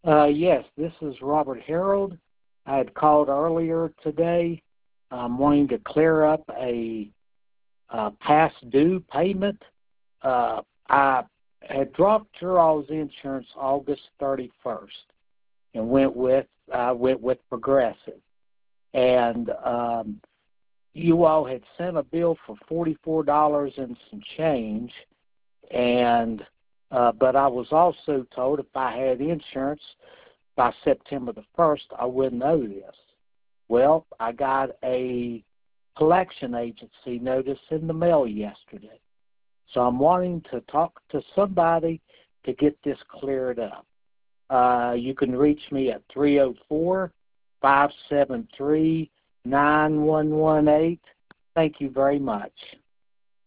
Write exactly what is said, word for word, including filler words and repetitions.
Uh, yes, this is Robert Harold. I had called earlier today um, wanting to clear up a uh, past due payment. Uh, I had dropped your all's insurance August thirty-first and went with I went with Progressive. And um, you all had sent a bill for forty-four dollars and some change, and uh, but I was also told if I had insurance by September the first, I wouldn't owe this. Well, I got a collection agency notice in the mail yesterday. So I'm wanting to talk to somebody to get this cleared up. Uh, you can reach me at three oh four, five seven three, nine one one eight. Thank you very much.